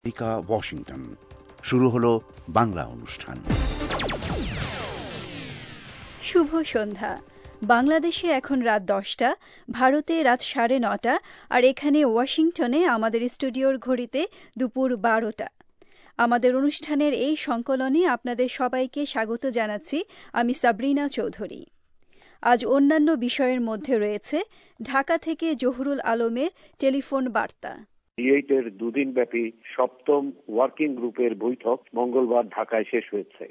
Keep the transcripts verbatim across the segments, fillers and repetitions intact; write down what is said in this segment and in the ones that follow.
America Washington শুরু হলো বাংলা অনুষ্ঠান। শুভ সন্ধ্যা। বাংলাদেশে এখন রাত দশটা, ভারতে রাত সাড়ে নটা, আর এখানে ওয়াশিংটনে আমাদের স্টুডিওর ঘড়িতে দুপুর বারোটা। আমাদের অনুষ্ঠানের এই সংকলনে আপনাদের সবাইকে স্বাগত জানাচ্ছি আমি সাবরিনা চৌধুরী। আজ অন্যান্য বিষয়ের মধ্যে রয়েছে ঢাকা থেকে জহুরুল আলমের টেলিফোন বার্তা, ডিএইটের দুদিন ব্যাপী সপ্তম ওয়ার্কিং গ্রুপের বৈঠক মঙ্গলবার ঢাকায় শেষ হয়েছে।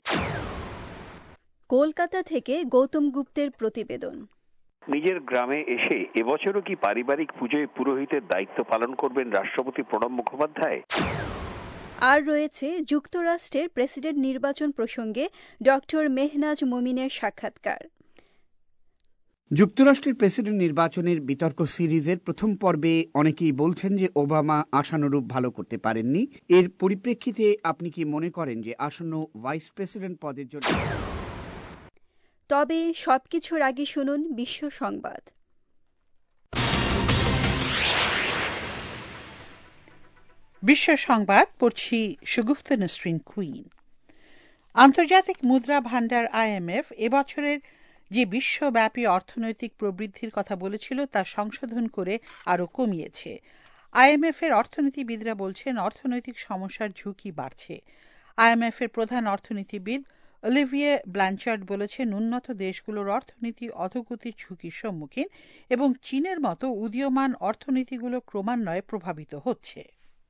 কলকাতা থেকে গৌতম গুপ্তের প্রতিবেদন। নিজের গ্রামে এসে এবছরও কি পারিবারিক পুজোয় পুরোহিতের দায়িত্ব পালন করবেন রাষ্ট্রপতি প্রণব মুখোপাধ্যায়? আর রয়েছে যুক্তরাষ্ট্রের প্রেসিডেন্ট নির্বাচন প্রসঙ্গে ডক্টর মেহনাজ মুমিনের সাক্ষাৎকার। যুক্তরাষ্ট্রের প্রেসিডেন্ট নির্বাচনের বিতর্ক সিরিজের প্রথম পর্বে অনেকেই বলছেন যে ওবামা আশানুরূপ ভালো করতে পারেননি। এর পরিপ্রেক্ষিতে আপনি কি মনে করেন যে আসন্ন ভাইস প্রেসিডেন্ট পদের জন্য? তবে সবকিছুর আগে শুনুন বিশ্ব সংবাদ। বিশ্ব সংবাদ পড়ছি সুগুফতা নসরিন কুইন। আন্তর্জাতিক মুদ্রা ভান্ডার আইএমএফ এবছরের যে বিশ্বব্যাপী অর্থনৈতিক প্রবৃদ্ধির কথা বলেছিল তা সংশোধন করে আরও কমিয়েছে। আইএমএফের অর্থনীতিবিদরা বলছেন অর্থনৈতিক সমস্যার ঝুঁকি বাড়ছে। আইএমএফের প্রধান অর্থনীতিবিদ অলিভিয়ে ব্ল্যানচার্ড বলেছেন উন্নত দেশগুলোর অর্থনীতি অধোগতির ঝুঁকির সম্মুখীন এবং চীনের মতো উদীয়মান অর্থনীতিগুলো ক্রমান্বয়ে প্রভাবিত হচ্ছে।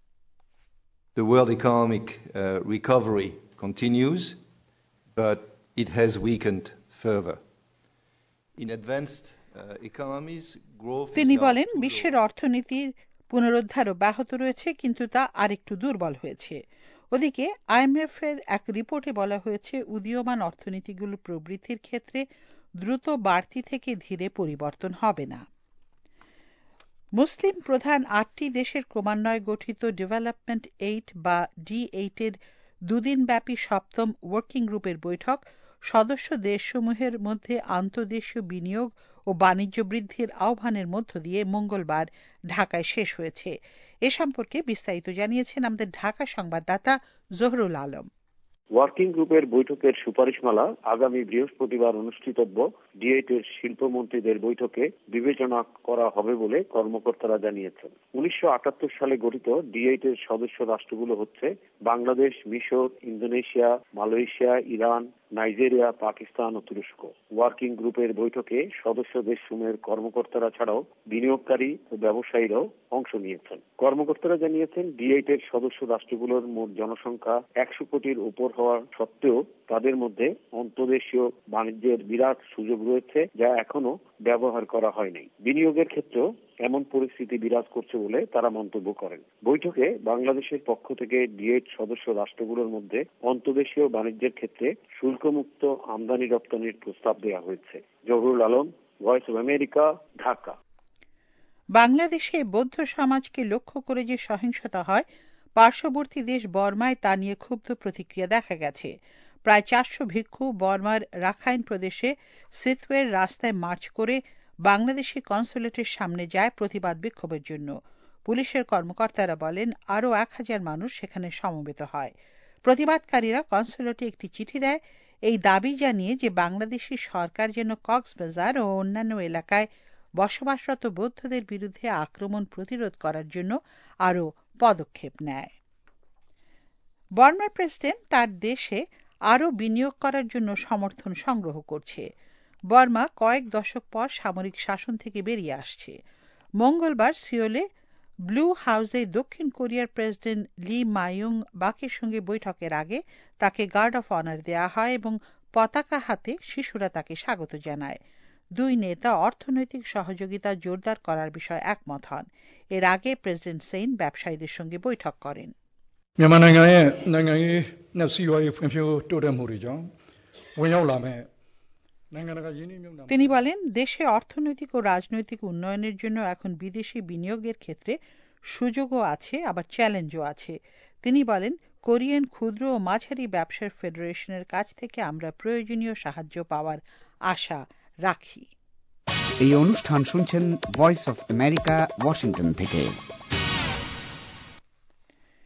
The world economic uh, recovery continues, but it has weakened further. In advanced uh, economies, growth তিনি বলেন বিশ্বের অর্থনীতির পুনরুদ্ধার অব্যাহত রয়েছে, কিন্তু তা আরেকটু দুর্বল হয়েছে। ওদিকে আইএমএফ এর এক রিপোর্টে বলা হয়েছে উদীয়মান অর্থনীতিগুলো প্রবৃদ্ধির ক্ষেত্রে দ্রুত বাড়তি থেকে ধীরে পরিবর্তন হবে না। মুসলিম প্রধান আটটি দেশের ক্রমান্বয়ে গঠিত ডেভেলপমেন্ট এইট বা ডি এইটের দুদিনব্যাপী সপ্তম ওয়ার্কিং গ্রুপের বৈঠক সদস্য দেশসমূহের মধ্যে আন্তর্দেশীয় বিনিয়োগ ও বাণিজ্য বৃদ্ধির আহ্বানের মধ্য দিয়ে মঙ্গলবার ঢাকায় শেষ হয়েছে। এ সম্পর্কে বিস্তারিত জানিয়েছেন আমাদের ঢাকা সংবাদদাতা জহুরুল আলম। ওয়ার্কিং গ্রুপের বৈঠকের সুপারিশমালা আগামী বৃহস্পতিবার অনুষ্ঠিতব্য ডিএইটের শিল্পমন্ত্রীদের বৈঠকে বিবেচনা করা হবে বলে কর্মকর্তারা জানিয়েছেন। উনিশশো আটাত্তর সালে গঠিত ডিএইটের সদস্য রাষ্ট্রগুলো হচ্ছে বাংলাদেশ, মিশর, Indonesia, Malaysia, Iran, Nigeria, Pakistan ও তুরস্ক। ওয়ার্কিং গ্রুপের বৈঠকে সদস্য দেশসমূহের কর্মকর্তারা ছাড়াও বিনিয়োগকারী ও ব্যবসায়ীরাও অংশ নিয়েছেন। কর্মকর্তারা জানিয়েছেন ডিএইটের সদস্য রাষ্ট্রগুলোর মোট জনসংখ্যা একশো কোটির উপর হওয়া সত্ত্বেও তাদের মধ্যে অন্তর্দেশীয় বাণিজ্যের বিরাট সুযোগ রয়েছে যা এখনো ব্যবহার করা হয়নি। বিনিয়োগের ক্ষেত্রেও এমন পরিস্থিতি বিরাজ করছে বলে তারা মন্তব্য করেন। বৈঠকে বাংলাদেশের পক্ষ থেকে ডিএইট সদস্য রাষ্ট্রগুলোর মধ্যে অন্তর্দেশীয় বাণিজ্যের ক্ষেত্রে শুল্কমুক্ত আমদানি রপ্তানির প্রস্তাব দেওয়া হয়েছে। Zahurul Alam, Voice of America, Dhaka. বাংলাদেশে বৌদ্ধ সমাজকে লক্ষ্য করে যে সহিংসতা হয় পার্শ্ববর্তী দেশ বর্মায় তা নিয়ে ক্ষুব্ধ প্রতিক্রিয়া দেখা গেছে। প্রায় চারশো ভিক্ষু বর্মার রাখাইন প্রদেশে সিথওয়ের রাস্তায় মার্চ করে বাংলাদেশি কনসুলেটের সামনে যায় প্রতিবাদ বিক্ষোভের জন্য। পুলিশের কর্মকর্তারা বলেন আরও এক হাজার মানুষ সেখানে সমবেত হয়। প্রতিবাদকারীরা কনসুলেটে একটি চিঠি দেয় এই দাবি জানিয়ে যে বাংলাদেশি সরকার যেন কক্সবাজার ও অন্যান্য এলাকায় বসবাসরত বৌদ্ধদের বিরুদ্ধে আক্রমণ প্রতিরোধ করার জন্য আরও পদক্ষেপ নেয়। বর্মার প্রেসিডেন্ট তার দেশে আরও বিনিয়োগ করার জন্য সমর্থন সংগ্রহ করছে। বর্মা কয়েক দশক পর সামরিক শাসন থেকে বেরিয়ে আসছে। মঙ্গলবার সিওলে ব্লু হাউসে দক্ষিণ কোরিয়ার প্রেসিডেন্ট লি মাইয়ং বাকের সঙ্গে বৈঠকের আগে তাকে গার্ড অফ অনার দেয়া হয় এবং পতাকা হাতে শিশুরা তাকে স্বাগত জানায়। দুই নেতা অর্থনৈতিক সহযোগিতা জোরদার করার বিষয়ে একমত হন। এর আগে প্রেসিডেন্ট সেইন ব্যবসায়ীদের সঙ্গে বৈঠক করেন। မြန်မာနိုင်ငံရဲ့နိုင်ငံရေးနဲ့စီးပွားရေးဖွံ့ဖြိုးတိုးတက်မှုတွေကြောင့်ဝင်ရောက်လာမဲ့နိုင်ငံတကာယင်းနှိမ့်မြုပ်နှံ তিনি বলেন দেশে অর্থনৈতিক ও রাজনৈতিক উন্নয়নের জন্য এখন বিদেশি বিনিয়োগের ক্ষেত্রে সুযোগও আছে, আবার চ্যালেঞ্জও আছে। তিনি বলেন কোরিয়ান ক্ষুদ্র ও মাঝারি ব্যবসার ফেডারেশনের কাছ থেকে আমরা প্রয়োজনীয় সাহায্য পাওয়ার আশা রাখি। এই অনুষ্ঠান শুনছেন ভয়েস অফ আমেরিকা ওয়াশিংটন থেকে।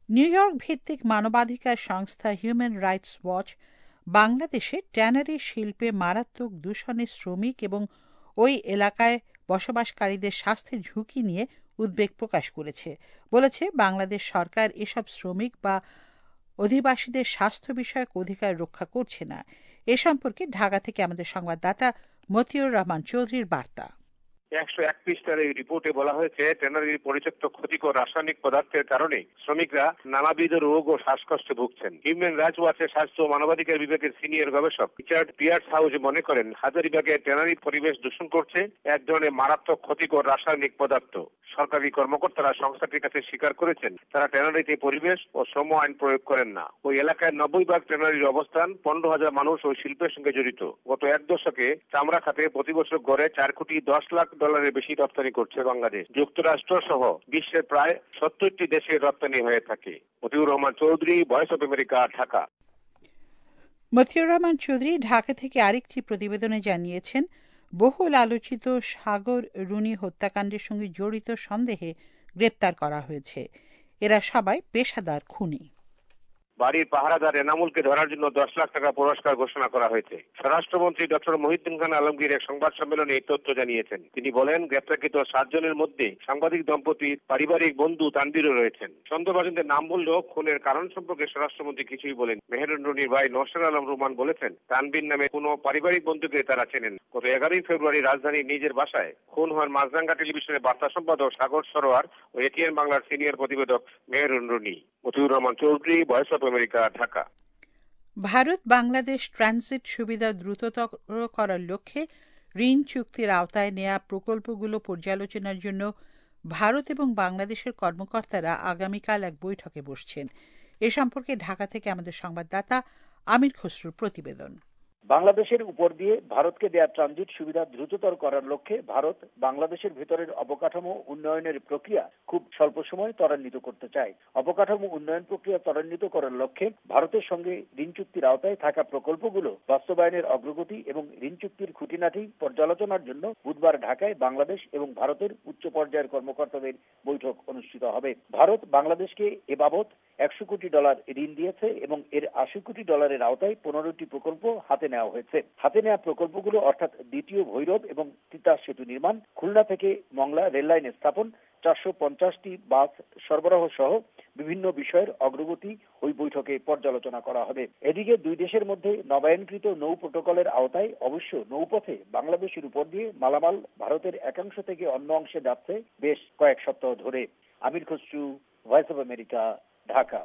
নিউ ইয়র্ক ভিত্তিক মানবাধিকার সংস্থা হিউম্যান রাইটস ওয়াচ বাংলাদেশে ট্যানারি শিল্পে মারাত্মক দূষণের শ্রমিক এবং ওই এলাকায় বসবাসকারীদের স্বাস্থ্যের ঝুঁকি নিয়ে উদ্বেগ প্রকাশ করেছে। বলেছে, বাংলাদেশ সরকার এসব শ্রমিক বা অধিবাসীদের স্বাস্থ্য বিষয়ক অধিকার রক্ষা করছে না। এ সম্পর্কে ঢাকা থেকে আমাদের সংবাদদাতা মতিউর রহমান চৌধুরীর বার্তা। একশো এক পৃষ্ঠার এই রিপোর্টে বলা হয়েছে, ট্যানারির পরিত্যক্ত ক্ষতিকর রাসায়নিক পদার্থের কারণে শ্রমিকরা নানাবিধ রোগ ও শ্বাসকষ্টে ভুগছেন। হিউম্যান রাইটস ওয়াচের স্বাস্থ্য ও মানবাধিকার বিভাগের সিনিয়র গবেষক রিচার্ড পিয়ার্স হাউস মনে করেন, হাজারীবাগের ট্যানারি পরিবেশ দূষণ করছে এক ধরনের মারাত্মক ক্ষতিকর রাসায়নিক পদার্থ। সরকারি কর্মকর্তারা সংস্থাটির কাছে স্বীকার করেছেন, তারা ট্যানারিতে পরিবেশ ও শ্রম আইন প্রয়োগ করেন না। ওই এলাকায় নব্বই ভাগ ট্যানারির অবস্থান, পনেরো হাজার মানুষ ওই শিল্পের সঙ্গে জড়িত। গত এক দশকে চামড়া খাতে প্রতি বছর গড়ে চার কোটি দশ লাখ ডলারের বেশি রপ্তানি করছে বাংলাদেশ। যুক্তরাষ্ট্র সহ বিশ্বের প্রায় সত্তরটি দেশে রপ্তানি হয়ে থাকে। Matiur Rahman Chowdhury, Voice of America, Dhaka. Matiur Rahman Chowdhury Dhaka থেকে আরেকটি প্রতিবেদনে জানিয়েছেন, বহুল আলোচিত সাগর রুনি হত্যাকাণ্ডের সঙ্গে জড়িত সন্দেহে গ্রেপ্তার করা হয়েছে। এরা সবাই পেশাদার খুনি। বাড়ির পাহারাদার এনামুলকে ধরার জন্য দশ লাখ টাকা পুরস্কার ঘোষণা করা হয়েছে। স্বরাষ্ট্রমন্ত্রী ডক্টর মহিউদ্দিন খান আলমগীর এক সংবাদ সম্মেলনে এই তথ্য জানিয়েছেন। তিনি বলেন, গ্রেপ্তারকৃত সাতজনের মধ্যে সাংবাদিক দম্পতির পারিবারিক বন্ধু তানবীরও রয়েছেন। সন্দেহভাজনদের নাম বললেও খুনের কারণ সম্পর্কে স্বরাষ্ট্রমন্ত্রী কিছুই বলেন। মেহেরুন রনির ভাই নওশাদ আলম রুমান বলেছেন, তানবীর নামে কোনো পারিবারিক বন্ধুকে তারা চেনেন। গত এগারোই ফেব্রুয়ারি রাজধানীর নিজের বাসায় খুন হন মাছরাঙ্গা টেলিভিশনের বার্তা সম্পাদক সাগর সরোয়ার ও এটিএন বাংলার সিনিয়র প্রতিবেদক Meherun Roni. Matiur Rahman Chowdhury, Voice of America, Dhaka. Bharat Bangladesh transit সুবিধা দ্রুততর করার লক্ষ্যে ঋণ চুক্তির আওতায় নেয়া প্রকল্পগুলো পর্যালোচনার জন্য ভারত এবং বাংলাদেশের কর্মকর্তারা আগামীকাল এক বৈঠকে বসছেন। এ সম্পর্কে ঢাকা থেকে আমাদের সংবাদদাতা আমির খসরুর প্রতিবেদন। বাংলাদেশের উপর দিয়ে ভারতকে দেয়া ট্রানজিট সুবিধা দ্রুততর করার লক্ষ্যে ভারত বাংলাদেশের ভেতরের অবকাঠামো উন্নয়নের প্রক্রিয়া খুব স্বল্প সময়ে ত্বরান্বিত করতে চায়। অবকাঠামো উন্নয়ন প্রক্রিয়া ত্বরান্বিত করার লক্ষ্যে ভারতের সঙ্গে ঋণ চুক্তির আওতায় থাকা প্রকল্পগুলো বাস্তবায়নের অগ্রগতি এবং ঋণ চুক্তির খুঁটিনাটি পর্যালোচনার জন্য বুধবার ঢাকায় বাংলাদেশ এবং ভারতের উচ্চ পর্যায়ের কর্মকর্তাদের বৈঠক অনুষ্ঠিত হবে। ভারত বাংলাদেশকে এ বাবদ একশো কোটি ডলার ঋণ দিয়েছে এবং এর আশি কোটি ডলারের আওতায় পনেরোটি প্রকল্প হাতে নেওয়া হয়েছে। হাতে নেওয়া প্রকল্পগুলো অর্থাৎ দ্বিতীয় ভৈরব এবং তিতাস সেতু নির্মাণ, খুলনা থেকে মংলা রেললাইন স্থাপন, চারশো পঞ্চাশটি বাস সরবরাহ সহ বিভিন্ন বিষয়ের অগ্রগতি ওই বৈঠকে পর্যালোচনা করা হবে। এদিকে দুই দেশের মধ্যে নবায়নকৃত নৌ প্রোটোকলের আওতায় অবশ্য নৌপথে বাংলাদেশের উপর দিয়ে মালামাল ভারতের একাংশ থেকে অন্য অংশে যাচ্ছে বেশ কয়েক সপ্তাহ ধরে। Amir Khasru, Voice of America, Dhaka.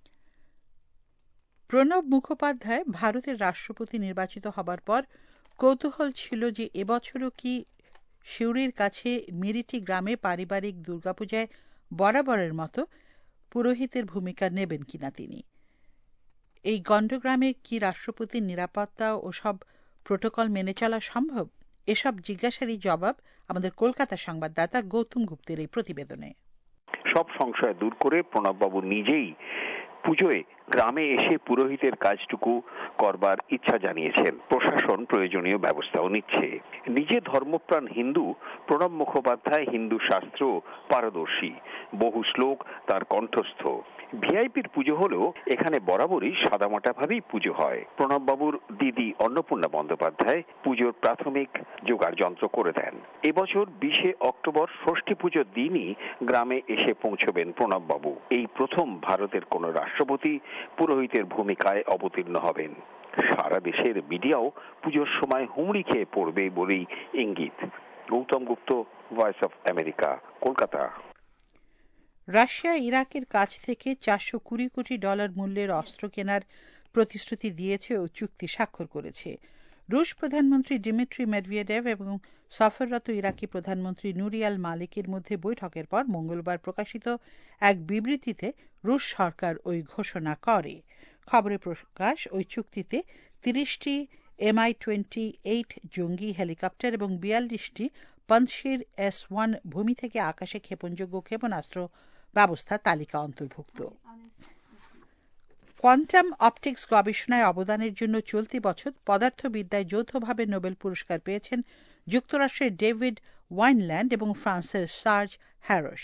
Pranab Mukhopadhyay ভারতের রাষ্ট্রপতি নির্বাচিত হবার পর কৌতূহল ছিল যে এবছরও কি সিউড়ির কাছে মিরিটি গ্রামে পারিবারিক দুর্গাপূজায় বরাবরের মতো পুরোহিতের ভূমিকা নেবেন কিনা তিনি। এই গণ্ডগ্রামে কি রাষ্ট্রপতির নিরাপত্তা ও সব প্রোটোকল মেনে চলা সম্ভব? এসব জিজ্ঞাসারই জবাব আমাদের কলকাতা সংবাদদাতা গৌতম গুপ্তের এই প্রতিবেদনে। সব সংশয় দূর করে প্রণববাবু নিজেই পুজোয় গ্রামে এসে পুরোহিতের কাজটুকু করবার ইচ্ছা জানিয়েছেন। প্রশাসন প্রয়োজনীয় ব্যবস্থাও নিচ্ছে। নিজে ধর্মপ্রাণ হিন্দু প্রণব মুখোপাধ্যায় হিন্দু শাস্ত্র পারদর্শী, বহু শ্লোক তার কণ্ঠস্থ। ভিআইপির পুজো হলেও এখানে বরাবরই সাদামাটা ভাবেই পুজো হয়। প্রণববাবুর দিদি অন্নপূর্ণা বন্দ্যোপাধ্যায় পুজোর প্রাথমিক জোগাড় যন্ত্র করে দেন। এবছর বিশে অক্টোবর ষষ্ঠী পুজোর দিনই গ্রামে এসে পৌঁছবেন প্রণববাবু। এই প্রথম ভারতের কোন রাষ্ট্রপতি পুরোহিতের ভূমিকায় অবতীর্ণ হবেন। সারা দেশের মিডিয়াও পুজোর সময় হুমড়ি খেয়ে পড়বে বলেই ইঙ্গিত। Gautam Gupta, Voice of America, Kolkata. Russia ইরাকের কাছ থেকে চারশো কুড়ি কোটি ডলার মূল্যের অস্ত্র কেনার প্রতিশ্রুতি দিয়েছে ও চুক্তি স্বাক্ষর করেছে। রুশ প্রধানমন্ত্রী ডিমিট্রি মেদভেদেভ এবং সফররত ইরাকি প্রধানমন্ত্রী নুরি আল মালিকের মধ্যে বৈঠকের পর মঙ্গলবার প্রকাশিত এক বিবৃতিতে রুশ সরকার ওই ঘোষণা করে। খবরে প্রকাশ, ওই চুক্তিতে তিরিশটি এমআই টোয়েন্টি এইট জঙ্গি হেলিকপ্টার এবং বিয়াল্লিশটি পঞ্চশির এস ওয়ান ভূমি থেকে আকাশে ক্ষেপণযোগ্য ক্ষেপণাস্ত্র ব্যবস্থা তালিকা অন্তর্ভুক্ত। কোয়ান্টাম অপটিক্স গবেষণায় অবদানের জন্য চলতি বছর পদার্থবিদ্যায় যৌথভাবে নোবেল পুরস্কার পেয়েছেন যুক্তরাষ্ট্রের ডেভিড ওয়াইনল্যান্ড এবং ফ্রান্সের সার্জ হ্যারোস।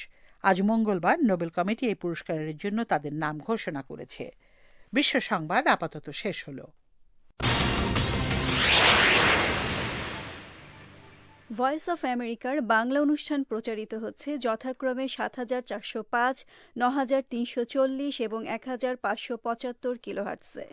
আজ মঙ্গলবার নোবেল কমিটি এই পুরস্কারের জন্য তাদের নাম ঘোষণা করেছে। বিশ্ব সংবাদ আপাতত শেষ হলো। ভয়েস অফ আমেরিকার বাংলা অনুষ্ঠান প্রচারিত হচ্ছে যথাক্রমে সাত হাজার চারশো পাঁচ, ন হাজার তিনশো চল্লিশ এবং এক হাজার পাঁচশো পঁচাত্তর কিলোহার্টজে।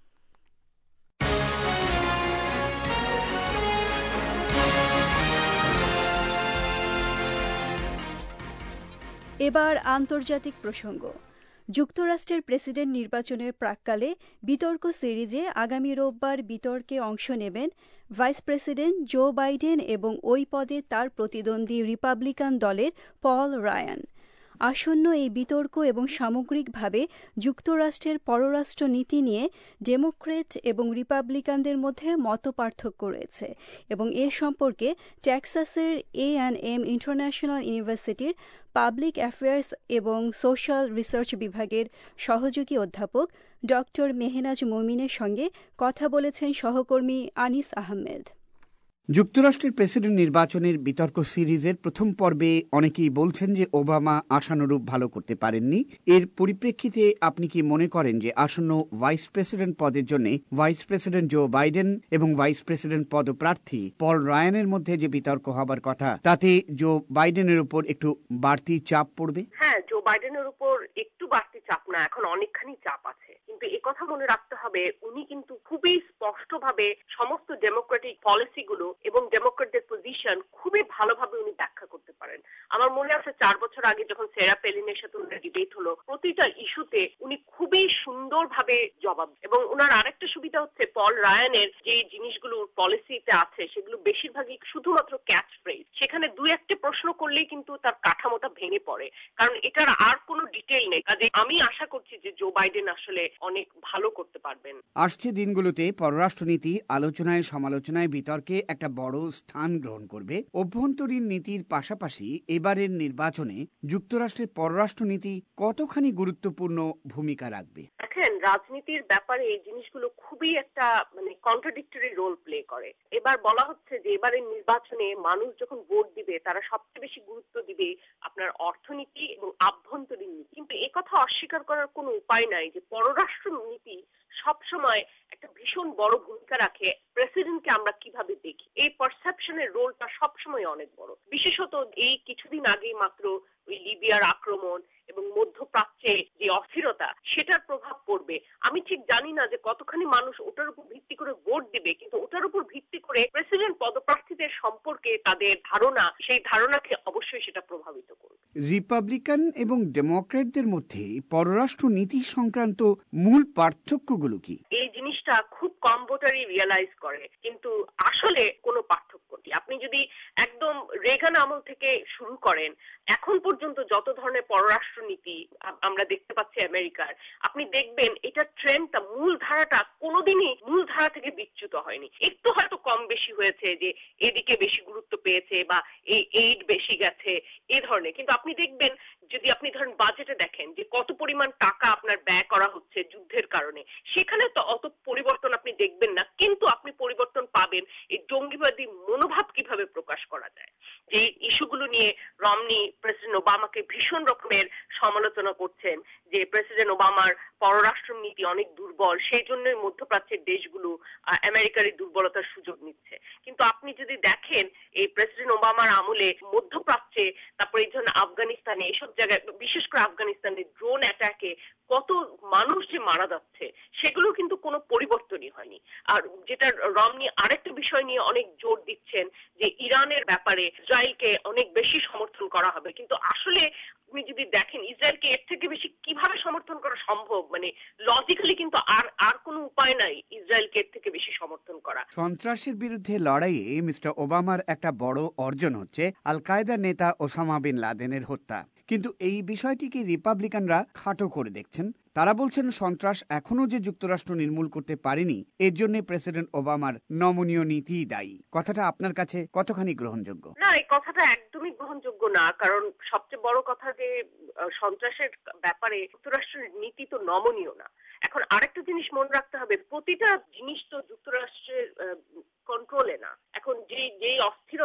এবার আন্তর্জাতিক প্রসঙ্গ। যুক্তরাষ্ট্রের প্রেসিডেন্ট নির্বাচনের প্রাক্কালে বিতর্ক সিরিজে আগামী রোববার বিতর্কে অংশ নেবেন ভাইস প্রেসিডেন্ট জো বাইডেন এবং ওই পদে তার প্রতিদ্বন্দ্বী রিপাবলিকান দলের পল রায়ান। আসন্ন এই বিতর্ক এবং সামগ্রিকভাবে যুক্তরাষ্ট্রের পররাষ্ট্র নীতি নিয়ে ডেমোক্র্যাট এবং রিপাবলিকানদের মধ্যে মতপার্থক্য রয়েছে এবং এ সম্পর্কে টেক্সাসের এ অ্যান্ড এম ইন্টারন্যাশনাল ইউনিভার্সিটির পাবলিক অ্যাফেয়ার্স এবং সোশ্যাল রিসার্চ বিভাগের সহযোগী অধ্যাপক ড মেহনাজ মমিনের সঙ্গে কথা বলেছেন সহকর্মী আনিস আহমেদ। যুক্তরাষ্ট্রের প্রেসিডেন্ট নির্বাচনের বিতর্ক সিরিজের প্রথম পর্বে অনেকেই বলছেন যে ওবামা আশানুরূপ ভালো করতে পারেননি। এর পরিপ্রেক্ষিতে আপনি কি মনে করেন যে আসন্ন ভাইস প্রেসিডেন্ট পদের জন্য ভাইস প্রেসিডেন্ট জো বাইডেন এবং ভাইস প্রেসিডেন্ট পদপ্রার্থী পল রায়ানের মধ্যে যে বিতর্ক হবার কথা, তাতে জো বাইডেনের উপর একটু বাড়তি চাপ পড়বে? হ্যাঁ, জো বাইডেনের উপর একটু বাড়তি চাপ না, এখন অনেকখানি চাপ আছে। কিন্তু একথা মনে রাখতে হবে, উনি কিন্তু খুবই স্পষ্টভাবে সমস্ত ডেমোক্রেটিক পলিসিগুলো এবং ডেমোক্রেটদের পজিশন খুবই ভালোভাবে উনি ব্যাখ্যা করতে পারেন। আমার মনে আছে চার বছর আগে যখন সেরা পেলিনের সাথে উনার ডিবেট হলো, প্রতিটা ইস্যুতে উনি খুবই সুন্দরভাবে জবাব। এবং উনার আরেকটা সুবিধা হচ্ছে পল রায়ানের যে জিনিসগুলো পলিসিতে আছে সেগুলো বেশিরভাগই শুধুমাত্র ক্যাচ ফ্রেজ। সেখানে দু একটা প্রশ্ন করলেই কিন্তু তার কাঠামোটা ভেঙে পড়ে, কারণ এটার আর কোনো ডিটেইল নেই। কাজে আমি আশা করছি যে জো বাইডেন আসলে অনেক ভালো করতে পারবেন। আসছে দিনগুলোতে পররাষ্ট্রনীতি আলোচনায় সমালোচনায় বিতর্কে একটা বড় স্থান গ্রহণ করবে। অভ্যন্তরীণ নীতির পাশাপাশি এবারের নির্বাচনে যুক্তরাষ্ট্রের পররাষ্ট্রনীতি কতখানি গুরুত্বপূর্ণ ভূমিকা রাখবে? দেখেন, রাজনীতির ব্যাপারে এই জিনিসগুলো খুবই একটা মানে কন্ট্রাডিক্টরি রোল প্লে করে। এবার বলা হচ্ছে যে এবারের নির্বাচনে মানুষ যখন ভোট দিবে তারা সবচেয়ে বেশি গুরুত্ব দিবে আপনার অর্থনীতি এবং আভ্যন্তরীণ নীতি। কিন্তু একথা অস্বীকার করার কোনো উপায় নাই যে পররাষ্ট্র নীতি সবসময় একটা ভীষণ বড় ভূমিকা রাখে প্রেসিডেন্টকে আমরা কিভাবে দেখি। এই পারসেপশনের রোলটা সবসময় অনেক বড়। বিশেষত এই কিছুদিন আগেই মাত্র ওই লিবিয়ার আক্রমণ এবং মধ্যপ্রাচ্যে যে অস্থিরতা, সেটার প্রভাব পড়বে। আমি ঠিক জানি না যে কতখানি মানুষ ওটার উপর ভিত্তি করে ভোট দিবে, কিন্তু ওটার উপর ভিত্তি করে প্রেসিডেন্ট পদপ্রার্থীদের সম্পর্কে তাদের ধারণা, সেই ধারণাকে অবশ্যই সেটা প্রভাবিত করবে। রিপাবলিকান এবং ডেমোক্র্যাটদের মধ্যে পররাষ্ট্র নীতি সংক্রান্ত মূল পার্থক্যগুলো কি? এই জিনিসটা খুব কম ভোটারই রিয়েলাইজ করে, কিন্তু আসলে কোনো পার্থক্য নেই। আপনি যদি একদম রেগান আমল থেকে শুরু করেন, এখন পর্যন্ত যত ধরনের পররাষ্ট্র নীতি আমরা দেখতে পাচ্ছি আমেরিকার, আপনি দেখবেন এটা ট্রেন্ডটা, মূল ধারাটা কোনোদিনই মূল ধারা থেকে বিচ্যুত হয়নি। একটু হয়তো কম বেশি হয়েছে, যে এদিকে বেশি গুরুত্ব পেয়েছে বা এই এইড বেশি গেছে এ ধরনের। কিন্তু আপনি দেখবেন, যদি আপনি ধরেন বাজেটে দেখেন যে কত পরিমাণ টাকা আপনার ব্যয় করা হচ্ছে যুদ্ধের কারণে, সেখানে তো অত পরিবর্তন আপনি দেখবেন না। কিন্তু আপনি পরিবর্তন পাবেন এই জঙ্গিবাদী মনোভাব কিভাবে প্রকাশ করা যায়। যে ইস্যুগুলো নিয়ে রমনি প্রেসিডেন্ট ওবামাকে ভীষণ রকমের সমালোচনা করছেন যে প্রেসিডেন্ট ওবামার পররাষ্ট্র নীতি অনেক দুর্বল, সেই জন্যই মধ্যপ্রাচ্যের দেশগুলো আমেরিকার এই দুর্বলতার সুযোগ নিচ্ছে। কিন্তু আপনি যদি দেখেন এই প্রেসিডেন্ট ওবামার আমলে মধ্যপ্রাচ্যে, তারপরে এই ধরনের আফগানিস্তানে, এসব জায়গায়, বিশেষ করে আফগানিস্তানে ড্রোন অ্যাটাকে কত মানুষ যে মারা যাচ্ছে, সেগুলো কিন্তু কোনো পরিবর্তনই হয়নি। আর যেটা রমনি আরেকটা বিষয় নিয়ে অনেক জোর দিচ্ছেন যে ইরানের ব্যাপারে ইসরায়েলকে অনেক বেশি সমর্থন করা হবে, কিন্তু আসলে আপনি যদি দেখেন ইসরায়েলকে এর থেকে বেশি কিভাবে সমর্থন করা সম্ভব, মানে লজিক্যালি কিন্তু আর আর কোনো উপায় নাই ইসরায়েলকে এর থেকে বেশি সমর্থন করা। সন্ত্রাসের বিরুদ্ধে লড়াইয়ে মিস্টার ওবামার একটা বড় অর্জন হচ্ছে আল কায়েদার নেতা ওসামা বিন লাদেনের হত্যা। কিন্তু এই বিষয়টিকে রিপাবলিকানরা খাটো করে দেখছেন। তারা বলছেন সন্ত্রাস এখনো যে যুক্তরাষ্ট্র নির্মূল করতে পারেনি, এর জন্য প্রেসিডেন্ট ওবামার নমনীয় নীতিই দায়ী। কথাটা আপনার কাছে কতখানি গ্রহণযোগ্য? না, এই কথাটা একদমই গ্রহণযোগ্য না। কারণ সবচেয়ে বড় কথা যে সন্ত্রাসের ব্যাপারে যুক্তরাষ্ট্রের নীতি তো নমনীয় না। এখন আরেকটা জিনিস মনে রাখতে হবে, প্রতিটা জিনিস তো যুক্তরাষ্ট্রের কন্ট্রোলে না। এখন যে যেই অস্থিরতা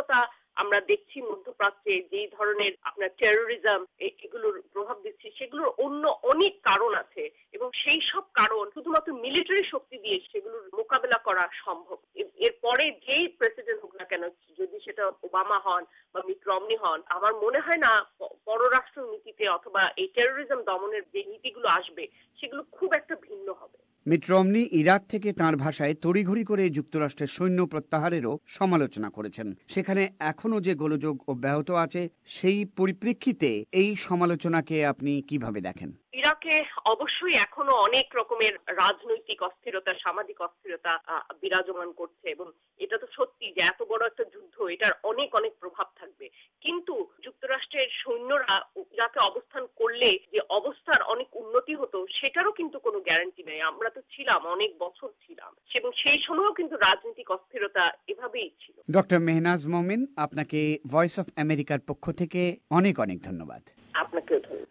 আমরা দেখছি মধ্যপ্রাচ্যে যেই ধরনের আপনার টেরোরিজম এগুলোর প্রভাব দিচ্ছে, সেগুলোর অন্য অনেক কারণ আছে এবং সেই সব কারণ শুধুমাত্র মিলিটারি শক্তি দিয়ে সেগুলোর মোকাবেলা করা সম্ভব। এরপরে যেই প্রেসিডেন্ট হোক না কেন, যদি সেটা ওবামা হন বা মিট রমনি হন, আমার মনে হয় না পররাষ্ট্র নীতিতে অথবা এই টেরোরিজম দমনের যে নীতিগুলো আসবে সেগুলো খুব একটা ভিন্ন হবে। মিট রমনি ইরাক থেকে তাঁর ভাষায় তড়িঘড়ি করে যুক্তরাষ্ট্রের সৈন্য প্রত্যাহারেরও সমালোচনা করেছেন। সেখানে এখনও যে গোলযোগ অব্যাহত আছে, সেই পরিপ্রেক্ষিতে এই সমালোচনাকে আপনি কিভাবে দেখেন? ইরাকে অবশ্যই এখনো অনেক রকমের রাজনৈতিক অস্থিরতা, সামাজিক অস্থিরতা বিরাজমান করছে এবং এটা তো সত্যি যে এত বড় একটা যুদ্ধ, এটার অনেক অনেক প্রভাব থাকবে। কিন্তু যুক্তরাষ্ট্রের সৈন্যরা ইরাকে অবস্থান করলে যে অবস্থার অনেক উন্নতি হতো সেটারও কিন্তু কোনো গ্যারান্টি নেই। আমরা তো ছিলাম, অনেক বছর ছিলাম, এবং সেই সময়ও কিন্তু রাজনৈতিক অস্থিরতা এভাবেই ছিল। ডক্টর মেহনাজ মোমিন, আপনাকে ভয়েস অফ আমেরিকার পক্ষ থেকে অনেক অনেক ধন্যবাদ। আপনাকেও ধন্যবাদ।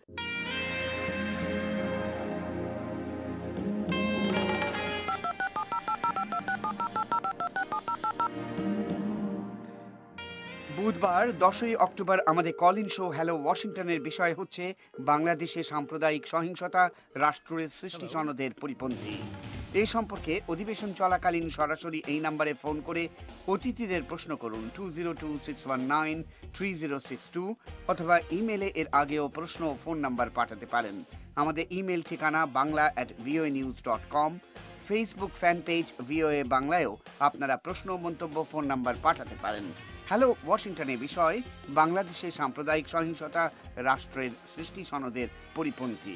বুধবার দশই অক্টোবর আমাদের কল ইন শো হ্যালো ওয়াশিংটনের বিষয় হচ্ছে বাংলাদেশে সাম্প্রদায়িক সহিংসতা রাষ্ট্রের সৃষ্টি সনদের পরিপন্থী। এই সম্পর্কে অধিবেশন চলাকালীন সরাসরি এই নম্বরে ফোন করে অতিথিদের প্রশ্ন করুন two zero two six one nine three zero six two অথবা ইমেলে এর আগেও প্রশ্ন ও ফোন নাম্বার পাঠাতে পারেন। আমাদের ইমেল ঠিকানা Bangla at VOA news dot com. Facebook fan page VOA বাংলায়ও আপনারা প্রশ্ন, মন্তব্য, ফোন নাম্বার পাঠাতে পারেন। হ্যালো ওয়াশিংটনের বিষয় বাংলাদেশে সাম্প্রদায়িক সহিংসতা রাষ্ট্রের সৃষ্টি সনদের পরিপন্থী।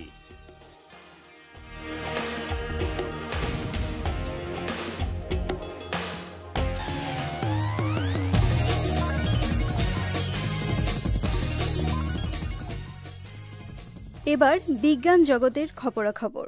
এবার বিজ্ঞান জগতের খবরাখবর।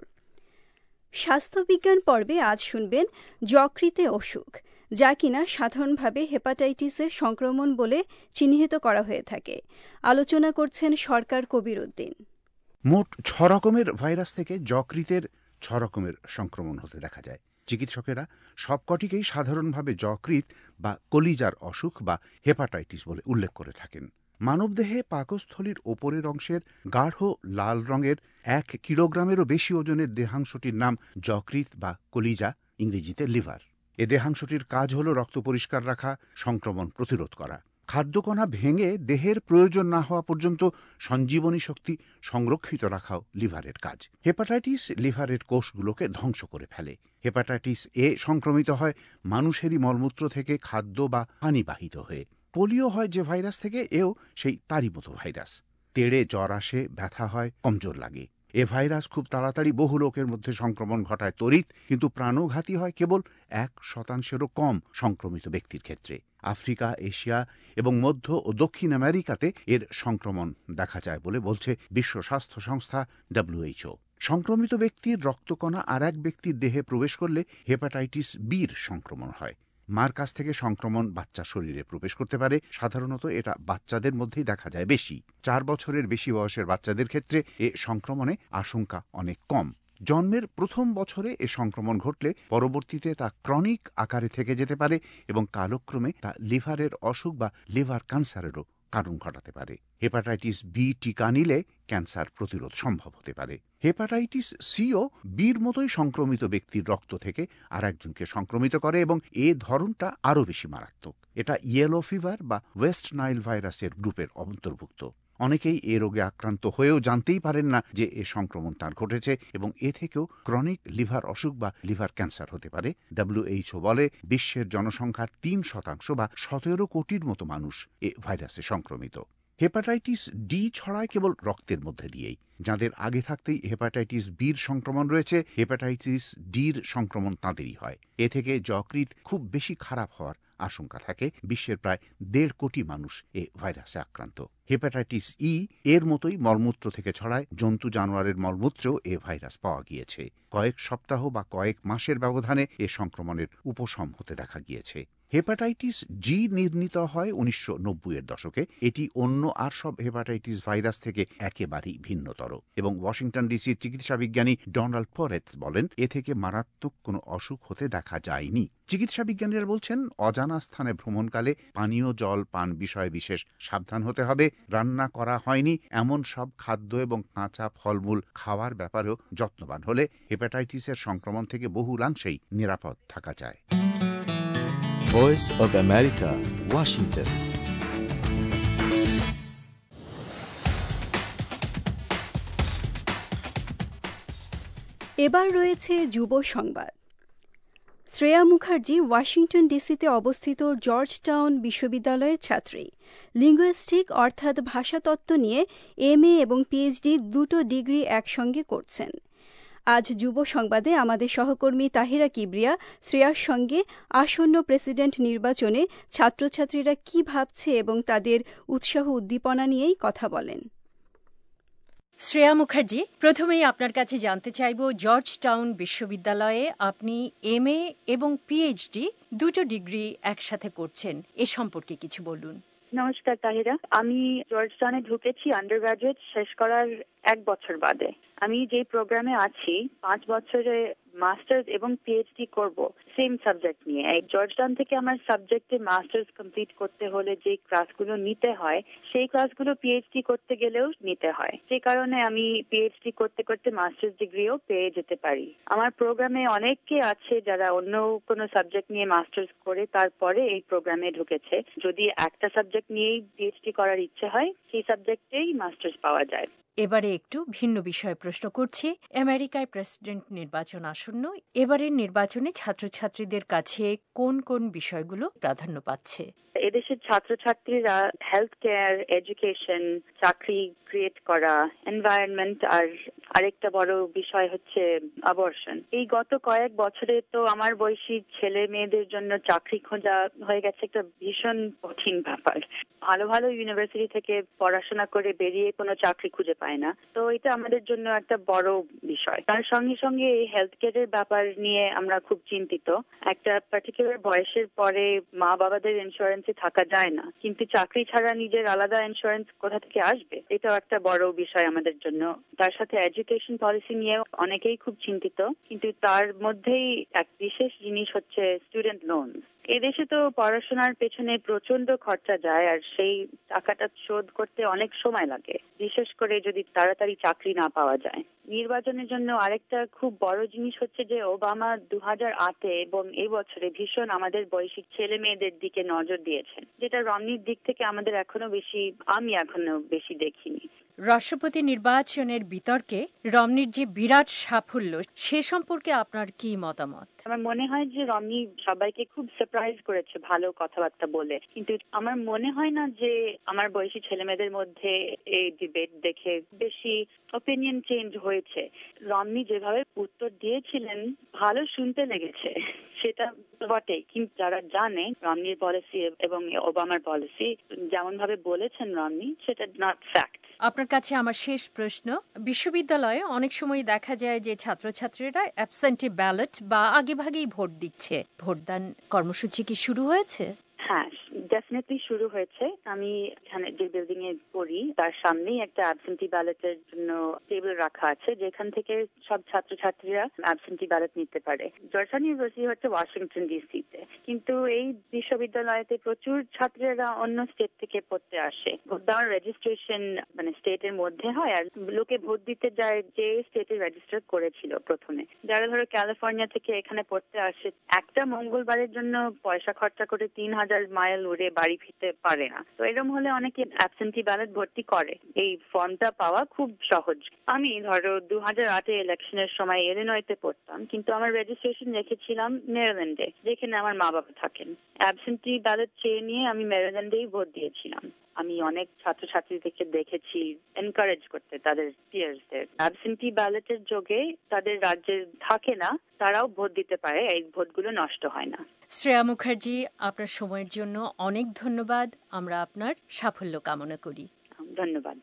স্বাস্থ্যবিজ্ঞান পর্বে আজ শুনবেন যকৃতে অসুখ, যা কিনা সাধারণভাবে হেপাটাইটিসের সংক্রমণ বলে চিহ্নিত করা হয়ে থাকে। আলোচনা করছেন সরকার কবির উদ্দিন। মোট ছ রকমের ভাইরাস থেকে যকৃতের ছ রকমের সংক্রমণ হতে দেখা যায়। চিকিৎসকেরা সবকটিকেই সাধারণভাবে যকৃত বা কলিজার অসুখ বা হেপাটাইটিস বলে উল্লেখ করে থাকেন। মানবদেহে পাকস্থলীর ওপরের অংশের গাঢ় লাল রঙের এক কিলোগ্রামেরও বেশি ওজনের দেহাংশটির নাম যকৃত বা কলিজা, ইংরেজিতে লিভার। এ দেহাংশটির কাজ হল রক্ত পরিষ্কার রাখা, সংক্রমণ প্রতিরোধ করা, খাদ্যকণা ভেঙে দেহের প্রয়োজন না হওয়া পর্যন্ত সঞ্জীবনী শক্তি সংরক্ষিত রাখাও লিভারের কাজ। হেপাটাইটিস লিভারের কোষগুলোকে ধ্বংস করে ফেলে। হেপাটাইটিস এ সংক্রমিত হয় মানুষেরই মলমূত্র থেকে খাদ্য বা পানিবাহিত হয়ে। পোলিও হয় যে ভাইরাস থেকে, এও সেই তারই মতো ভাইরাস। তেড়ে জ্বর আসে, ব্যথা হয়, কমজোর লাগে। এ ভাইরাস খুব তাড়াতাড়ি বহু লোকের মধ্যে সংক্রমণ ঘটায় তড়িৎ, কিন্তু প্রাণঘাতী হয় কেবল এক শতাংশেরও কম সংক্রমিত ব্যক্তির ক্ষেত্রে। আফ্রিকা, এশিয়া এবং মধ্য ও দক্ষিণ আমেরিকাতে এর সংক্রমণ দেখা যায় বলে বলছে বিশ্ব স্বাস্থ্য সংস্থা ডব্লিউএইচও। সংক্রমিত ব্যক্তির রক্তকণা আর এক ব্যক্তির দেহে প্রবেশ করলে হেপাটাইটিস বির সংক্রমণ হয়। মার কাছ থেকে সংক্রমণ বাচ্চা শরীরে প্রবেশ করতে পারে। সাধারণত এটা বাচ্চাদের মধ্যেই দেখা যায় বেশি। চার বছরের বেশি বয়সের বাচ্চাদের ক্ষেত্রে এ সংক্রমণে আশঙ্কা অনেক কম। জন্মের প্রথম বছরে এ সংক্রমণ ঘটলে পরবর্তীতে তা ক্রনিক আকারে থেকে যেতে পারে এবং কালক্রমে তা লিভারের অসুখ বা লিভার ক্যান্সারেরও কারণ ঘটাতে পারে। হেপাটাইটিস বি টিকা নিলে ক্যান্সার প্রতিরোধ সম্ভব হতে পারে। হেপাটাইটিস সিও বির মতোই সংক্রমিত ব্যক্তির রক্ত থেকে আর একজনকে সংক্রমিত করে এবং এ ধরনটা আরও বেশি মারাত্মক। এটা ইয়েলো ফিভার বা ওয়েস্ট নাইল ভাইরাসের গ্রুপের অন্তর্ভুক্ত। অনেকেই এ রোগে আক্রান্ত হয়েও জানতেই পারেন না যে এ সংক্রমণ তার ঘটেছে এবং এ থেকেও ক্রনিক লিভার অসুখ বা লিভার ক্যান্সার হতে পারে। ডব্লিউএইচও বলে বিশ্বের জনসংখ্যার তিন শতাংশ বা সতেরো কোটির মতো মানুষ এ ভাইরাসে সংক্রমিত। হেপাটাইটিস ডি ছড়ায় কেবল রক্তের মধ্যে দিয়েই। যাদের আগে থাকতেই হেপাটাইটিস বির সংক্রমণ রয়েছে, হেপাটাইটিস ডির সংক্রমণ তাঁদেরই হয়। এ থেকে যকৃৎ খুব বেশি খারাপ হওয়ার আশঙ্কা থাকে। বিশ্বের প্রায় দেড় কোটি মানুষ এ ভাইরাসে আক্রান্ত। হেপাটাইটিস ই এর মতোই মলমূত্র থেকে ছড়ায়। জন্তু জানোয়ারের মলমূত্রেও এ ভাইরাস পাওয়া গিয়েছে। কয়েক সপ্তাহ বা কয়েক মাসের ব্যবধানে এ সংক্রমণের উপশম হতে দেখা গিয়েছে। হেপাটাইটিস জি নির্মিত হয় উনিশশো নব্বই এর দশকে। এটি অন্য আর সব হেপাটাইটিস ভাইরাস থেকে একেবারেই ভিন্নতর এবং ওয়াশিংটন ডিসির চিকিৎসা বিজ্ঞানী ডোনাল্ড পরেটস বলেন এ থেকে মারাত্মক কোনো অসুখ হতে দেখা যায়নি। চিকিৎসা বিজ্ঞানীরা বলছেন অজানা স্থানে ভ্রমণকালে পানীয় জল পান বিষয়ে বিশেষ সাবধান হতে হবে। রান্না করা হয়নি এমন সব খাদ্য এবং কাঁচা ফলমূল খাওয়ার ব্যাপারেও যত্নবান হলে হেপাটাইটিসের সংক্রমণ থেকে বহুলাংশেই নিরাপদ থাকা যায়। Voice of America, Washington. এবার রয়েছে যুব সংবাদ। শ্রেয়া মুখার্জি ওয়াশিংটন ডিসিতে অবস্থিত জর্জ টাউন বিশ্ববিদ্যালয়ের ছাত্রী। লিঙ্গুইস্টিক অর্থাৎ ভাষাতত্ত্ব নিয়ে এম এ এবং পিএইচডি দুটো ডিগ্রি একসঙ্গে করছেন। আজ যুব সংবাদে আমাদের সহকর্মী তাহিরা কিবরিয়া শ্রেয়ার সঙ্গে আসন্ন প্রেসিডেন্ট নির্বাচনে ছাত্রছাত্রীরা কি ভাবছে এবং তাদের উৎসাহ উদ্দীপনা নিয়েই কথা বলেন। শ্রেয়া মুখার্জি, প্রথমেই আপনার কাছে জানতে চাইব জর্জ টাউন বিশ্ববিদ্যালয়ে আপনি এম এ এবং পিএইচডি দুটো ডিগ্রি একসাথে করছেন, এ সম্পর্কে কিছু বলুন। নমস্কার তাহিরা, আমি জর্জ টাউনে ঢুকেছি আন্ডার গ্রাজুয়েট শেষ করার এক বছর বাদে। আমি যে প্রোগ্রামে আছি পাঁচ বছরে মাস্টার্স এবং পিএইচডি করব সেম সাবজেক্ট নিয়ে। এই জর্জ টাউন থেকে আমার সাবজেক্টে মাস্টার্স কমপ্লিট করতে হলে যে ক্লাসগুলো নিতে হয় সেই ক্লাসগুলো পিএইচডি করতে গেলেও নিতে হয়। সেই কারণে আমি পিএইচডি করতে করতে মাস্টার্স ডিগ্রিও পেয়ে যেতে পারি। আমার প্রোগ্রামে অনেকে আছে যারা অন্য কোনো সাবজেক্ট নিয়ে মাস্টার্স করে তারপরে এই প্রোগ্রামে ঢুকেছে। যদি একটা সাবজেক্ট নিয়েই পিএইচডি করার ইচ্ছে হয় সেই সাবজেক্টেই মাস্টার্স পাওয়া যায়। এবারে একটু ভিন্ন বিষয়ে প্রশ্ন করছি। আমেরিকায় প্রেসিডেন্ট নির্বাচন আসন্ন। এবারের নির্বাচনে ছাত্রছাত্রীদের কাছে কোন কোন বিষয়গুলো প্রাধান্য পাচ্ছে? এদেশের ছাত্রছাত্রীরা হেলথ কেয়ার, এডুকেশন, চাকরি ক্রিয়েট করা, এনভায়রনমেন্ট, আর আরেকটা বড় বিষয় হচ্ছে অ্যাবর্শন। এই গত কয়েক বছরে তো আমার বয়সী ছেলে মেয়েদের জন্য চাকরি খোঁজা হয়ে গেছে একটা ভীষণ কঠিন ব্যাপার। ভালো ভালো ইউনিভার্সিটি থেকে পড়াশোনা করে বেরিয়ে কোনো চাকরি খুঁজে পায় না, তো এটা আমাদের জন্য একটা বড় বিষয়। তার সঙ্গে সঙ্গে এই হেলথ কেয়ারের ব্যাপার নিয়ে আমরা খুব চিন্তিত। একটা পার্টিকুলার বয়সের পরে মা বাবাদের ইন্স্যুরেন্সে থাকা যায় না, কিন্তু চাকরি ছাড়া নিজের আলাদা ইন্স্যুরেন্স কোথা থেকে আসবে, এটাও একটা বড় বিষয় আমাদের জন্য। তার সাথে এডুকেশন পলিসি নিয়ে অনেকেই খুব চিন্তিত, কিন্তু তার মধ্যেই এক বিশেষ জিনিস হচ্ছে স্টুডেন্ট লোন। এদেশে তো পড়াশোনার পেছনে প্রচন্ড খরচা যায়, আর সেই টাকাটা শোধ করতে অনেক সময় লাগে, বিশেষ করে যদি তাড়াতাড়ি চাকরি না পাওয়া যায়। নির্বাচনের জন্য আরেকটা খুব বড় জিনিস হচ্ছে যে ওবামা দু হাজার আটে এবং এই বছরে ভীষণ আমাদের বয়সী ছেলে মেয়েদের দিকে নজর দিয়েছেন, যেটা রমনির দিক থেকে আমাদের এখনো বেশি, আমি এখনো বেশি দেখিনি। রাষ্ট্রপতি নির্বাচনের বিতর্কে রমনির যে বিরাট সাফল্য, সে সম্পর্কে আপনার কি মতামত? আমার মনে হয় যে রমনি সবাইকে খুব সারপ্রাইজ করেছে ভালো কথাবার্তা বলে, কিন্তু আমার মনে হয় না যে আমার বয়সী ছেলেমেয়েদের মধ্যে এই ডিবেট দেখে বেশি অপিনিয়ন চেঞ্জ হয়েছে। রমনি যেভাবে উত্তর দিয়েছিলেন ভালো শুনতে লেগেছে, সেটা বটে, কিন্তু যারা জানে রমনির পলিসি এবং ওবামার পলিসি যেমন ভাবে বলেছেন রমনি, সেটা নট ফ্যাক্ট। আপনার কাছে আমার শেষ প্রশ্ন, বিশ্ববিদ্যালয়ে অনেক সময় দেখা যায় যে ছাত্রছাত্রীরা অ্যাবসেন্টি ব্যালট বা আগেভাগেই ভোট দিচ্ছে। ভোটদান কর্মসূচি কি শুরু হয়েছে? হ্যাঁ, ডেফিনেটলি শুরু হয়েছে। আমি এখানে যে বিল্ডিং এ পড়ি তার সামনেই একটা অ্যাবসেন্টি ব্যালটের জন্য টেবিল রাখা আছে, যেখান থেকে সব ছাত্রছাত্রীরা অ্যাবসেন্টি ব্যালট নিতে পারে। জর্জ টাউন ইউনিভার্সিটি হচ্ছে ওয়াশিংটন ডিসিতে, কিন্তু এই বিশ্ববিদ্যালয়তে প্রচুর ছাত্রীরা অন্য স্টেট থেকে পড়তে আসে। ভোট দেওয়ার রেজিস্ট্রেশন মানে স্টেটের মধ্যে হয়, আর লোকে ভোট দিতে যায় যে স্টেটে রেজিস্টার করেছিল প্রথমে। যারা ধরো ক্যালিফোর্নিয়া থেকে এখানে পড়তে আসে, একটা মঙ্গলবারের জন্য পয়সা খরচা করে তিন হাজার মাইল উড়ে বাড়ি ফিরতে পারে না, তো এরকম হলে অনেকে অ্যাবসেন্টি ব্যালট ভর্তি করে। এই ফর্মটা পাওয়া খুব সহজ। আমি ধরো দু হাজার আটে ইলেকশনের সময় ইলিনয়তে পড়তাম, কিন্তু আমার রেজিস্ট্রেশন রেখেছিলাম মেরিল্যান্ডে, যেখানে আমার মা বাবা থাকেন। অ্যাবসেন্টি ব্যালট চেয়ে নিয়ে আমি মেরিল্যান্ডেই ভোট দিয়েছিলাম। আমি অনেক ছাত্রছাত্রীদেরকে দেখেছি এনকারেজ করতে তাদের পিয়ার্সদের। অ্যাবসেন্টি ব্যালটের যোগে তাদের রাজ্যে থাকে না, তারাও ভোট দিতে পারে, এই ভোটগুলো নষ্ট হয় না। শ্রেয়া মুখার্জি, আপনার সময়ের জন্য অনেক ধন্যবাদ। আমরা আপনার সাফল্য কামনা করি। ধন্যবাদ।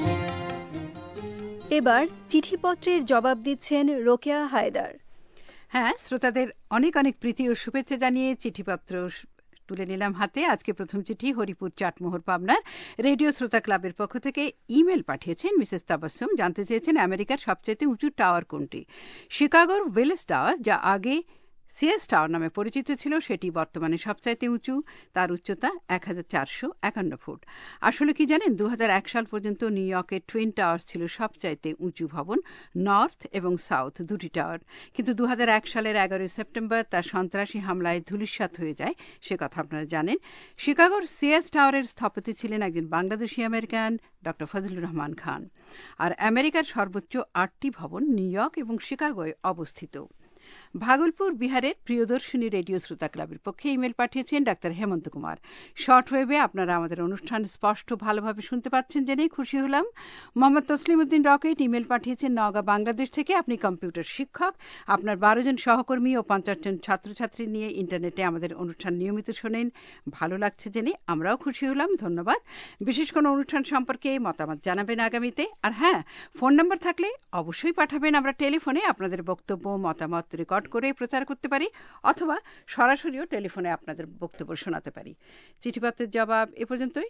এবার চিঠিপত্রের জবাব দিচ্ছেন রোকেয়া হায়দার। হ্যাঁ, শ্রোতাদের অনেক অনেক প্রীতি ও শুভেচ্ছা জানিয়ে চিঠিপত্র তুলে নিলাম হাতে। আজকে প্রথম চিঠি হরিপুর চাটমোহর পাবনার রেডিও শ্রোতা ক্লাবের পক্ষ থেকে ইমেল পাঠিয়েছেন মিসেস তাবাসসুম। জানতে চেয়েছেন আমেরিকার সবচেয়ে উঁচু টাওয়ার কোনটি। শিকাগোর ওয়েলেস টাওয়ার, যা আগে সিএস টাওয়ার নামে পরিচিত ছিল, সেটি বর্তমানে সবচাইতে উঁচু। তার উচ্চতা এক হাজার চারশো একান্ন ফুট। আসলে কি জানেন, দু হাজার এক সাল পর্যন্ত নিউ ইয়র্কের টুইন টাওয়ার ছিল সবচাইতে উঁচু ভবন, নর্থ এবং সাউথ দুটি টাওয়ার। কিন্তু দু হাজার এক সালের এগারোই সেপ্টেম্বর তার সন্ত্রাসী হামলায় ধূলিসাৎ হয়ে যায়, সে কথা আপনারা জানেন। শিকাগোর সিএস টাওয়ারের স্থপতি ছিলেন একজন বাংলাদেশি আমেরিকান, ডক্টর ফজলুর রহমান খান। আর আমেরিকার সর্বোচ্চ আটটি ভবন নিউ ইয়র্ক এবং শিকাগোয় অবস্থিত। ভাগলপুর বিহারের প্রিয়দর্শনী রেডিও শ্রোতা ক্লাবের পক্ষে ইমেল পাঠিয়েছেন ডাক্তার হেমন্ত কুমার। শর্ট ওয়েবে আপনারা আমাদের অনুষ্ঠান স্পষ্ট ভালোভাবে শুনতে পাচ্ছেন জেনে খুশি হলাম। মোহাম্মদ তসলিম উদ্দিন রকেট ইমেল পাঠিয়েছেন নওগাঁ, বাংলাদেশ থেকে। আপনি কম্পিউটার শিক্ষক, আপনার বারো জন সহকর্মী ও পঞ্চাশ জন ছাত্রছাত্রী নিয়ে ইন্টারনেটে আমাদের অনুষ্ঠান নিয়মিত শোনেন। ভালো লাগছে জেনে আমরাও খুশি হলাম, ধন্যবাদ। বিশেষ কোনো অনুষ্ঠান সম্পর্কে মতামত জানাবেন আগামীতে। আর হ্যাঁ, ফোন নাম্বার থাকলে অবশ্যই পাঠাবেন, আমরা টেলিফোনে আপনাদের বক্তব্য মতামত রেকর্ড করে প্রচার করতে পারি, অথবা সরাসরিও টেলিফোনে আপনাদের বক্তব্য শোনাতে পারি। চিঠিপত্রের জবাব এ পর্যন্তই।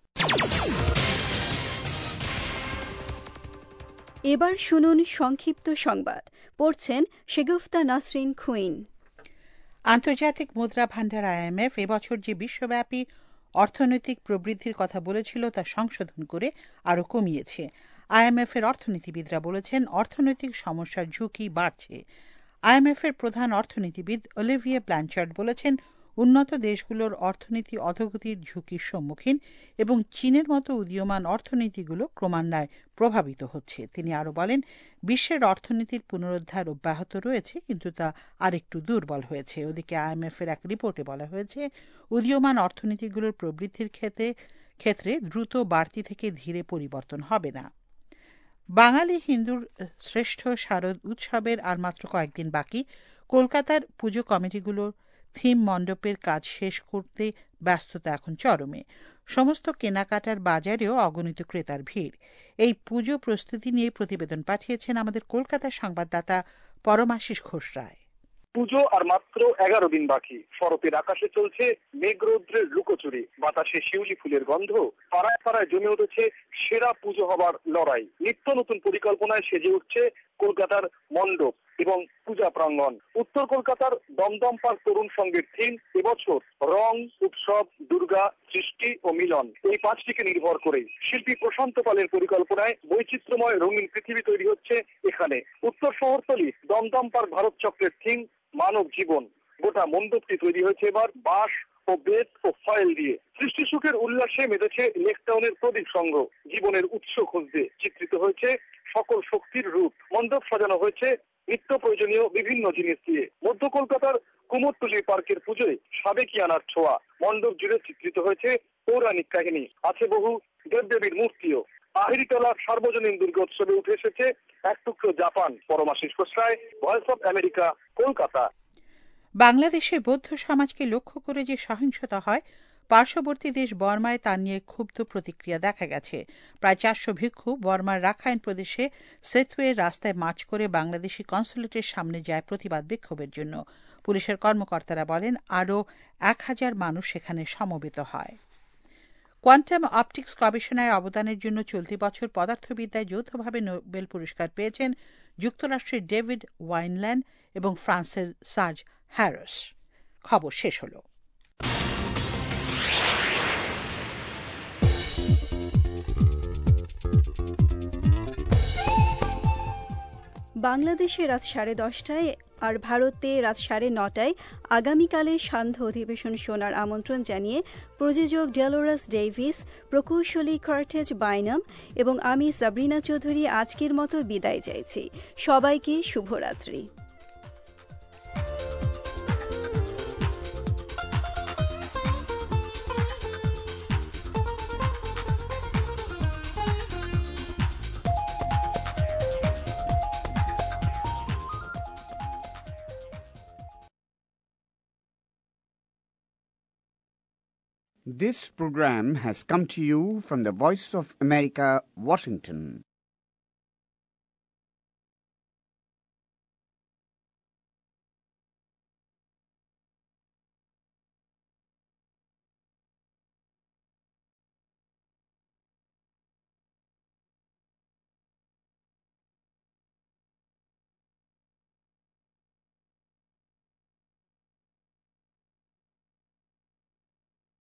এবার শুনুন সংক্ষিপ্ত সংবাদ, পড়ছেন শেগুফতা নাসরিন খুইন। আন্তর্জাতিক মুদ্রা ভান্ডার আইএমএফ এবছর যে বিশ্বব্যাপী অর্থনৈতিক প্রবৃদ্ধির কথা বলেছিল তা সংশোধন করে আরও কমিয়েছে। আইএমএফ এর অর্থনীতিবিদরা বলেছেন অর্থনৈতিক সমস্যার ঝুঁকি বাড়ছে। আইএমএফ এর প্রধান অর্থনীতিবিদ অলিভিয়ে ব্ল্যানচার্ড বলেছেন উন্নত দেশগুলোর অর্থনীতি অধোগতির ঝুঁকির সম্মুখীন এবং চীনের মতো উদীয়মান অর্থনীতিগুলো ক্রমান্বয়ে প্রভাবিত হচ্ছে। তিনি আরও বলেন বিশ্বের অর্থনীতির পুনরুদ্ধার অব্যাহত রয়েছে, কিন্তু তা আরেকটু দুর্বল হয়েছে। ওদিকে আইএমএফ এর এক রিপোর্টে বলা হয়েছে উদীয়মান অর্থনীতিগুলোর প্রবৃদ্ধির ক্ষেত্রে ক্ষেত্রে দ্রুত বাড়তি থেকে ধীরে পরিবর্তন হবে না। বাঙালি হিন্দুর শ্রেষ্ঠ শারদ উৎসবের আর মাত্র কয়েকদিন বাকি। কলকাতার পুজো কমিটিগুলোর থিম মণ্ডপের কাজ শেষ করতে ব্যস্ততা এখন চরমে। সমস্ত কেনাকাটার বাজারেও অগণিত ক্রেতার ভিড়। এই পুজো প্রস্তুতি নিয়ে প্রতিবেদন পাঠিয়েছেন আমাদের কলকাতার সংবাদদাতা পরমাশিস ঘোষ রায়। পুজো আর মাত্র এগারো দিন বাকি। শরতের আকাশে চলছে মেঘরৌদ্রের লুকোচুরি, বাতাসে শিউলি ফুলের গন্ধ, পাড়ায় পাড়ায় জমে উঠেছে সেরা পুজো হবার লড়াই। নিত্য নতুন পরিকল্পনায় সেজে উঠছে কলকাতার মণ্ডপ এবং পূজা প্রাঙ্গণ। উত্তর কলকাতার দমদম পার্ক তরুণ সংঘের থিম এবছর রং, উৎসব, দুর্গা, সৃষ্টি ও মিলন, এই পাঁচটিকে নির্ভর করে শিল্পী প্রশান্ত পালের পরিকল্পনায় বৈচিত্র্যময় রঙিন পৃথিবী তৈরি হচ্ছে এখানে। উত্তর শহরতলি দমদম পার্ক ভারত চক্রের থিম মানব জীবন। গোটা মণ্ডপটি তৈরি হয়েছে এবার বাঁশ ও বেত ও ফয়েল দিয়ে। সৃষ্টি সুখের উল্লাসে মেতেছে লেকটাউনের প্রদীপ সংঘ। জীবনের উৎস খুঁজতে চিত্রিত হয়েছে সকল শক্তির রূপ। মণ্ডপ সাজানো হয়েছে নিত্য প্রয়োজনীয় বিভিন্ন জিনিস দিয়ে। মধ্য কলকাতার কুমোরটুলি পার্কের পুজোয় সাবেকিয়ানার ছোঁয়া। মণ্ডপ জুড়ে চিত্রিত হয়েছে পৌরাণিক কাহিনী, আছে বহু দেবদেবীর মূর্তিও। আহিরিতলা সার্বজনীন দুর্গোৎসবে উঠে এসেছে এক টুকরো Japan. Paramashis Ghosh Roy, Voice of America, Kolkata. বাংলাদেশে বৌদ্ধ সমাজকে লক্ষ্য করে যে সহিংসতা হয়, পার্শ্ববর্তী দেশ বর্মায় তা নিয়ে ক্ষুব্ধ প্রতিক্রিয়া দেখা গেছে। প্রায় চারশো ভিক্ষু বর্মার রাখাইন প্রদেশে সেতুয়ে রাস্তায় মার্চ করে বাংলাদেশি কনসুলেটের সামনে যায় প্রতিবাদ বিক্ষোভের জন্য। পুলিশের কর্মকর্তারা বলেন আরও এক হাজার মানুষ সেখানে সমবেত হয়। কোয়ান্টাম অপটিক্স গবেষণায় অবদানের জন্য চলতি বছর পদার্থবিদ্যায় যৌথভাবে নোবেল পুরস্কার পেয়েছেন যুক্তরাষ্ট্রের ডেভিড ওয়াইনল্যান্ড এবং ফ্রান্সের সার্জ হ্যারস। খবর শেষ হল। বাংলাদেশে রাত সাড়ে দশটায় আর ভারতে রাত সাড়ে নটায় আগামীকালে সান্ধ্য অধিবেশন শোনার আমন্ত্রণ জানিয়ে প্রযোজক ডেলোরাস ডেভিস, প্রকৌশলী কার্টেজ বাইনাম এবং আমি সাবরিনা চৌধুরী আজকের মতো বিদায় চাইছি। সবাইকে শুভরাত্রি। This program has come to you from the Voice of America, Washington.